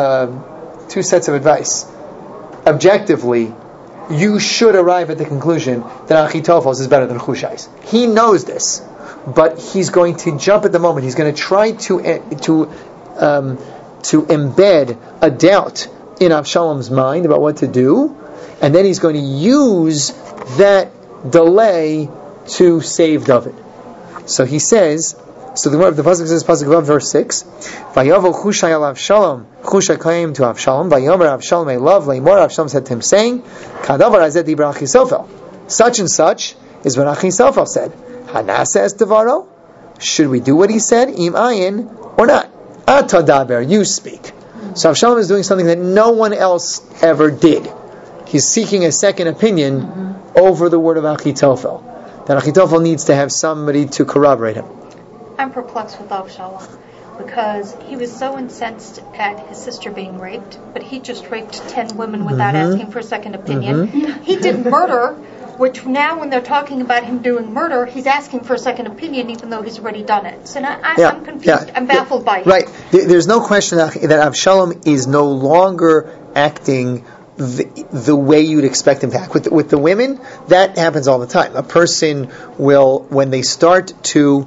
uh, two sets of advice, objectively, you should arrive at the conclusion that Achitophel's is better than Chushai's. He knows this, but he's going to jump at the moment. He's going to try to to um, to embed a doubt in Avshalom's mind about what to do, and then he's going to use that delay to save David. So he says, so the the pasuk says, pasuk Vav, verse six, Vayovel Chushai al Avshalom. Chushai came to Avshalom. Vayomer Avshalom elav leimor. Avshalom said to him, saying, Kadavar hazeh dibra Achitophel. Such and such is what Achitophel said. Hanasa es devaro. Should we do what he said, im ayin, or not? Ata daber, you speak. So Avshalom is doing something that no one else ever did. He's seeking a second opinion mm-hmm. over the word of Achitophel. That Achitophel needs to have somebody to corroborate him. I'm perplexed with Avshalom because he was so incensed at his sister being raped, but he just raped ten women without mm-hmm. asking for a second opinion. Mm-hmm. He did murder, which now when they're talking about him doing murder, he's asking for a second opinion even though he's already done it. So now I, yeah, I'm confused. Yeah, I'm baffled yeah, by it. Right. There's no question that, that Avshalom is no longer acting The, the way you'd expect him to act. With, with the women, that happens all the time. A person will, when they start to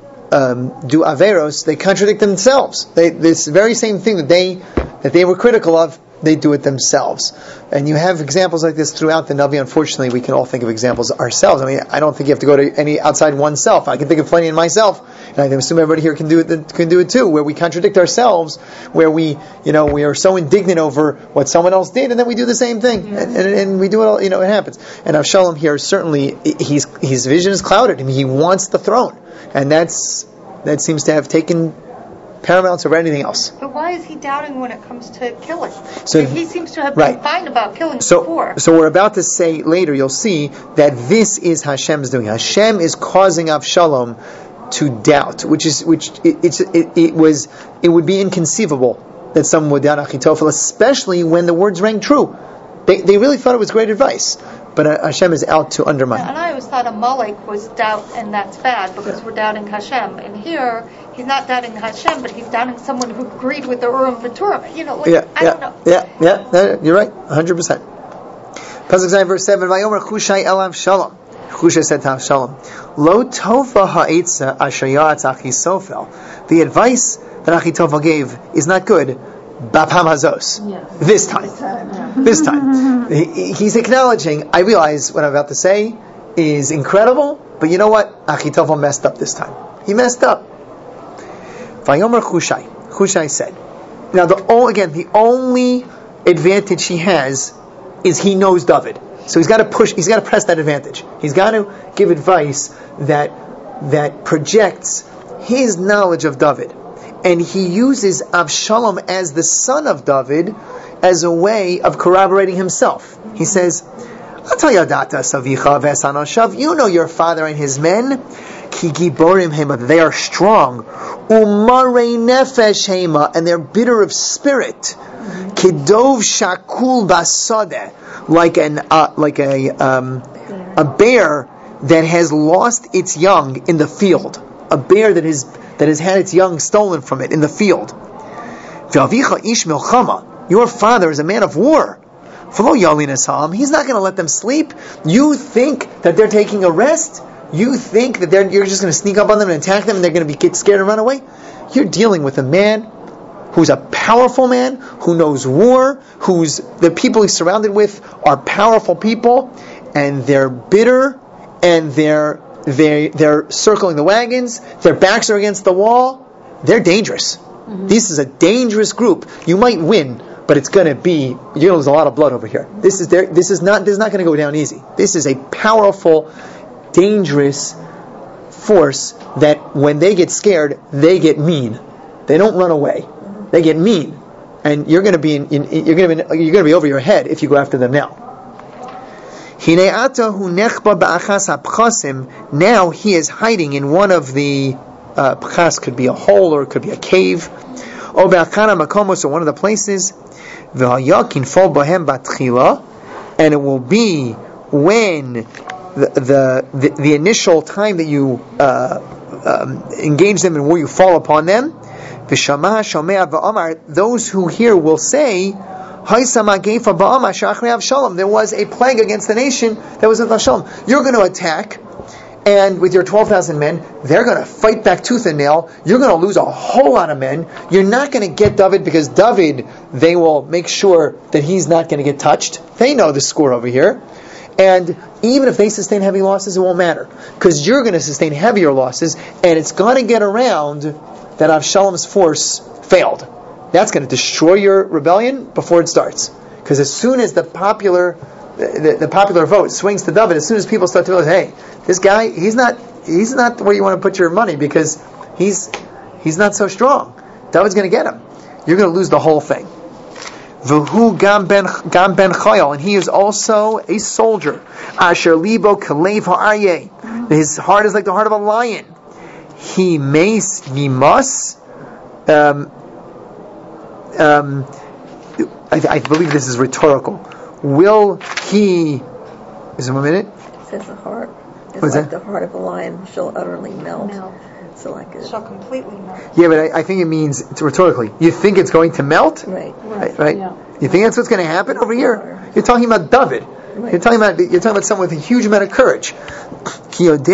um, do averos, they contradict themselves. They, this very same thing that they that they were critical of, they do it themselves. And you have examples like this throughout the Navi. Unfortunately, we can all think of examples ourselves. I mean, I don't think you have to go to any outside oneself. I can think of plenty in myself, and I assume everybody here can do it. Can do it too, where we contradict ourselves, where we, you know, we are so indignant over what someone else did, and then we do the same thing, yeah. and, and, and we do it all. You know, it happens. And Avshalom here certainly, he's his vision is clouded. I mean, he wants the throne, and that's that seems to have taken paramount over anything else. But why is he doubting when it comes to killing? So he seems to have right. been fine about killing so, before. So we're about to say later, you'll see that this is Hashem's doing. Hashem is causing Avshalom to doubt, which is which it, it's it, it was it would be inconceivable that someone would doubt Achitophel, especially when the words rang true. They they really thought it was great advice, but Hashem is out to undermine. Yeah, and I always thought Amalek was doubt, and that's bad because we're doubting Hashem. And here, he's not doubting Hashem, but he's doubting someone who agreed with the Urim V'Turim. You know, like, yeah, I yeah, don't know. Yeah, yeah, yeah, you're right, one hundred percent. Pasuk nine, verse seven, Vayomer Chushai el Avshalom. Chushai said to Avshalom, Lo tova ha'etza asher ya'atz Achitophel. The advice that Achitophel gave is not good. Bapam hazos. Yes. This time. This time. Yeah. This time. He, he's acknowledging, I realize what I'm about to say is incredible, but you know what? Achitophel messed up this time. He messed up. Vayomer Chushai. Chushai said. Now, the oh, again, the only advantage he has is he knows David. So he's got to push, he's got to press that advantage. He's got to give advice that that projects his knowledge of David. And he uses Avshalom as the son of David as a way of corroborating himself. He says, you know your father and his men, ki giborim hema, they are strong, umarei nefesh hema, and they're bitter of spirit, kidov shakul basodeh, like an uh, like a um, a bear that has lost its young in the field, a bear that has that has had its young stolen from it in the field. Your father is a man of war. He's not going to let them sleep. You think that they're taking a rest? You think that they're, you're just going to sneak up on them and attack them and they're going to be get scared and run away? You're dealing with a man who's a powerful man, who knows war, who's the people he's surrounded with are powerful people, and they're bitter, and they're they they're circling the wagons, their backs are against the wall, they're dangerous. Mm-hmm. This is a dangerous group. You might win, but it's going to be, you're going to lose a lot of blood over here. This is there. This is not. This is not going to go down easy. This is a powerful, dangerous force that when they get scared, they get mean. They don't run away. They get mean, and you're going to be in, in, in, you're going to be you're going to be over your head if you go after them now. Now he is hiding in one of the uh, pchas, could be a hole or it could be a cave, or one of the places. And it will be when the the, the, the initial time that you uh, um, engage them and where you fall upon them. Those who hear will say, there was a plague against the nation that was with Avshalom. You're going to attack, and with your twelve thousand men, they're going to fight back tooth and nail. You're going to lose a whole lot of men. You're not going to get David, because David, they will make sure that he's not going to get touched. They know the score over here. And even if they sustain heavy losses, it won't matter, because you're going to sustain heavier losses, and it's going to get around that Avshalom's force failed. That's going to destroy your rebellion before it starts. Because as soon as the popular the, the popular vote swings to David, as soon as people start to realize, hey, this guy, he's not he's not where you want to put your money, because he's he's not so strong. David's going to get him. You're going to lose the whole thing. V'hu gam ben gam ben chayil, and he is also a soldier. Asher libo kalev ha'aryeh. His heart is like the heart of a lion. He mace mimas. Um, um, I, I believe this is rhetorical. Will he? Is it one minute? It says the heart is What's like that? the heart of a lion shall utterly melt. Melt. So like it. Shall completely melt. Yeah, but I, I think it means it's rhetorically. You think it's going to melt? Right. Right. right? Yeah. You think that's what's going to happen over here? You're talking about David. Right. You're talking about you're talking about someone with a huge amount of courage. For all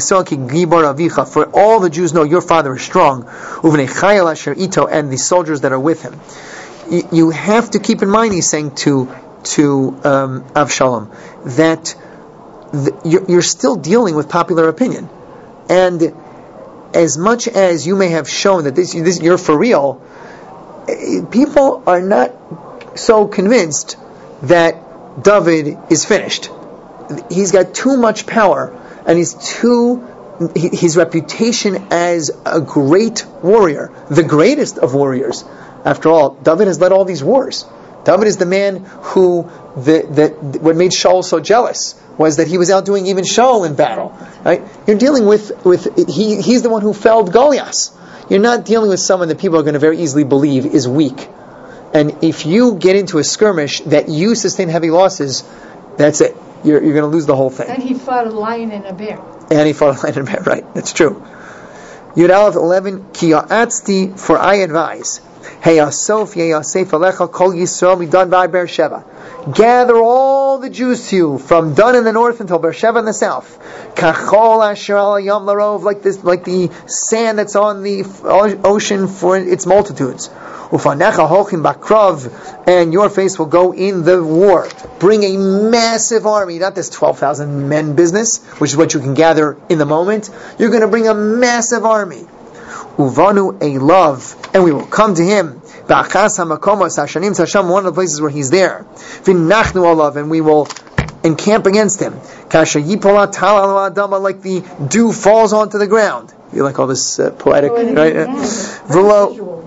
the Jews know your father is strong, and the soldiers that are with him. You, you have to keep in mind, he's saying to to um, Avshalom, that the, you're, you're still dealing with popular opinion, and as much as you may have shown that this, this you're for real, people are not so convinced that David is finished. He's got too much power, and he's too his reputation as a great warrior, the greatest of warriors. After all, David has led all these wars. David is the man who the, the what made Shaul so jealous was that he was outdoing even Shaul in battle. Right? You're dealing with with he he's the one who felled Goliath. You're not dealing with someone that people are going to very easily believe is weak. And if you get into a skirmish that you sustain heavy losses, that's it. You're, you're going to lose the whole thing. And he fought a lion and a bear. And he fought a lion and a bear, right. That's true. Yud Aleph eleven, Ki ya'atzti, for I advise, Hey Asof ye'asef alecha kol Yisrael midan v'ad Beersheba. Gather all the Jews to you, from Dan in the north until Beersheba in the south. Kachol asher al hayam larov, like this, like the sand that's on the ocean for its multitudes. Ufanecha holchim bakrav, and your face will go in the war. Bring a massive army, not this twelve thousand men business, which is what you can gather in the moment. You're going to bring a massive army. Uvanu a love, and we will come to him. Ba'achas hamakomos hashanim tasham, one of the places where he's there. V'nachnu alav, and we will encamp against him. Kasha yipola tal al adama, like the dew falls onto the ground. You like all this uh, poetic, right? V'lo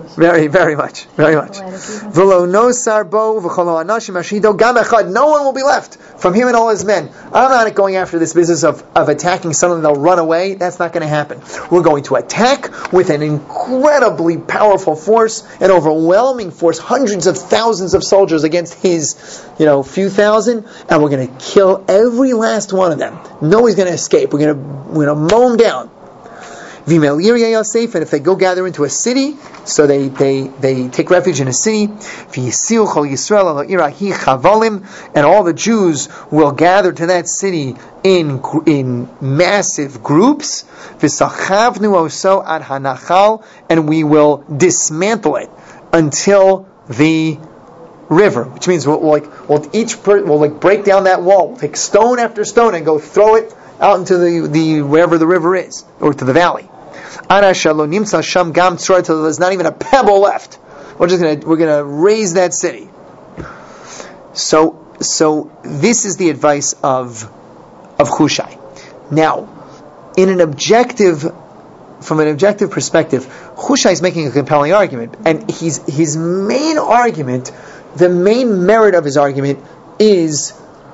Very, very much, very much. V'lo nosar bo v'cholo anashim ashido gam echad. No one will be left from him and all his men. I'm not going after this business of, of attacking someone they'll run away. That's not going to happen. We're going to attack with an incredibly powerful force, an overwhelming force, hundreds of thousands of soldiers against his, you know, few thousand, and we're going to kill every last one of them. Nobody's going to escape. We're going to we're going to mow them down. And if they go gather into a city, so they, they, they take refuge in a city, and all the Jews will gather to that city in in massive groups, and we will dismantle it until the river, which means we'll, we'll like we'll each per, we'll like break down that wall, we'll take stone after stone and go throw it out into the, the wherever the river is, or to the valley. There's not even a pebble left. We're just gonna we're gonna raise that city. So so this is the advice of of Hushai. Now, in an objective, from an objective perspective, Hushai is making a compelling argument, and he's his main argument, the main merit of his argument is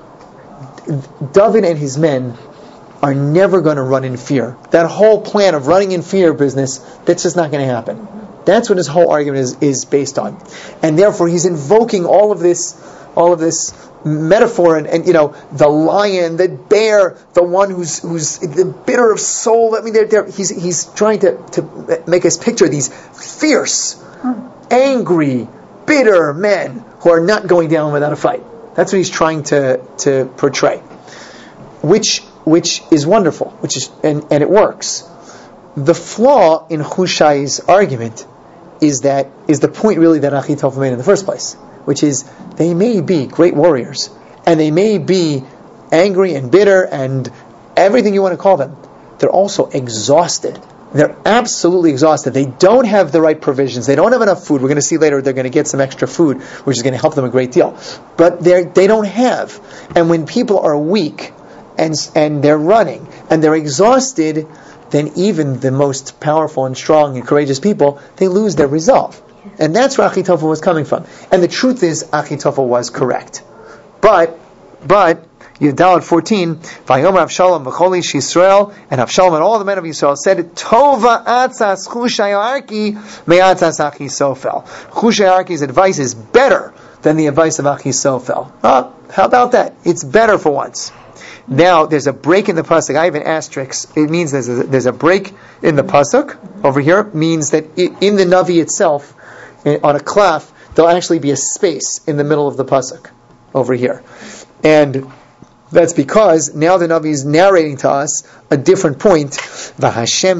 David and his men are never going to run in fear. That whole plan of running in fear business, that's just not going to happen. That's what his whole argument is, is based on. And therefore he's invoking all of this all of this metaphor and, and you know, the lion, the bear, the one who's who's the bitter of soul. I mean, they're, they're, he's he's trying to, to make us picture these fierce, angry, bitter men who are not going down without a fight. That's what he's trying to, to portray. Which which is wonderful, which is and, and it works. The flaw in Hushai's argument is that is the point really that Achitophel made in the first place, which is they may be great warriors and they may be angry and bitter and everything you want to call them. They're also exhausted. They're absolutely exhausted. They don't have the right provisions. They don't have enough food. We're going to see later they're going to get some extra food, which is going to help them a great deal. But they they don't have. And when people are weak and and they're running and they're exhausted, then even the most powerful and strong and courageous people, they lose their resolve. And that's where Achitophel was coming from. And the truth is, Achitophel was correct. But, but, Yudal at fourteen, Vayomer Avshalom v'chol ish Yisrael, and Avshalom and all the men of Yisrael said, Tova atzas Hushai Arki me'atzas Achitophel. Hushai Arki's advice is better than the advice of Achitophel. Oh, how about that? It's better for once. Now, there's a break in the pasuk. I have an asterisk. It means there's a, there's a break in the pasuk. Over here means that in the Navi itself, on a klaf, there'll actually be a space in the middle of the pasuk. Over here. And that's because now the Navi is narrating to us a different point. Hashem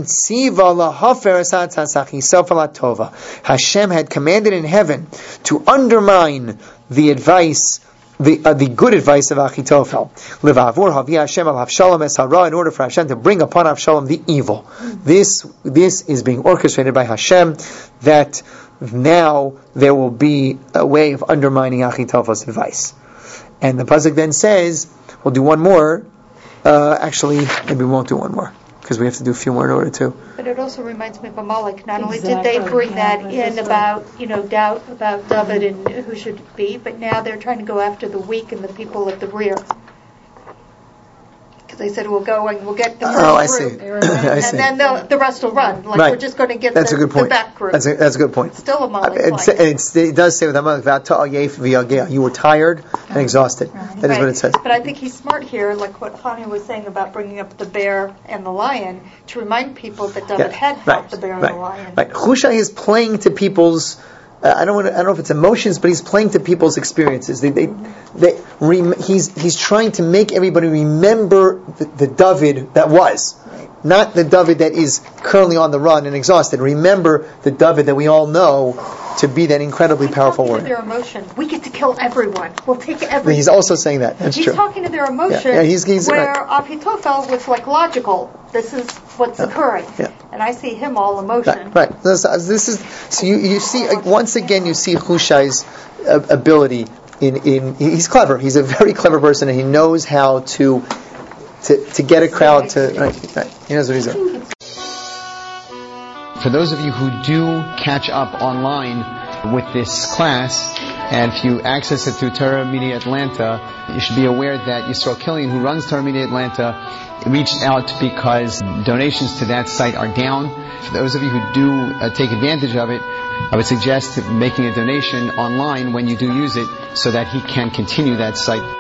had commanded in heaven to undermine the advice The uh, the good advice of Achitophel, in order for Hashem to bring upon Avshalom the evil. This this is being orchestrated by Hashem, that now there will be a way of undermining Achitophel's advice. And the pasuk then says, we'll do one more. Uh, actually, maybe we won't do one more, because we have to do a few more in order to. But it also reminds me of Amalek. Not only Exactly. did they bring Yeah, that that's in right. about, you know, doubt about David and who should it be, but now they're trying to go after the weak and the people at the rear. Because they said we'll go and we'll get the first Oh, I group, see. I I see. and then the, the rest will run. Like Right. we're just going to get That's the, a good point. the back group. That's a, that's a good point. Still Amalek. It's, it's, it does say with Amalek, you were tired and exhausted. That is what it says. But I think he's smart here, like what Hani was saying about bringing up the bear and the lion, to remind people that David Yeah. had fought Right. the bear and Right. the lion. Right. Hushai is playing to people's. Uh, I don't want to, I don't know if it's emotions, but he's playing to people's experiences. They, they, they, rem, he's he's trying to make everybody remember the, the David that was, not the David that is currently on the run and exhausted. Remember the David that we all know to be that incredibly powerful He's talking to warrior. their emotion. We get to kill everyone. We'll take everyone. He's also saying that. That's He's true. talking to their emotion, Yeah, yeah, he's- he's- where Achitophel was like logical. This is what's occurring, yeah. and I see him all emotion. Right, right. This, this is so you, you see uh, once again you see Hushai's uh, ability in, in he's clever. He's a very clever person, and he knows how to to, to get a crowd to right, right. He knows what he's doing. For those of you who do catch up online with this class, and if you access it through Torah Media Atlanta, you should be aware that Yisrael Killian, who runs Torah Media Atlanta, reached out because donations to that site are down. For those of you who do uh, take advantage of it, I would suggest making a donation online when you do use it so that he can continue that site.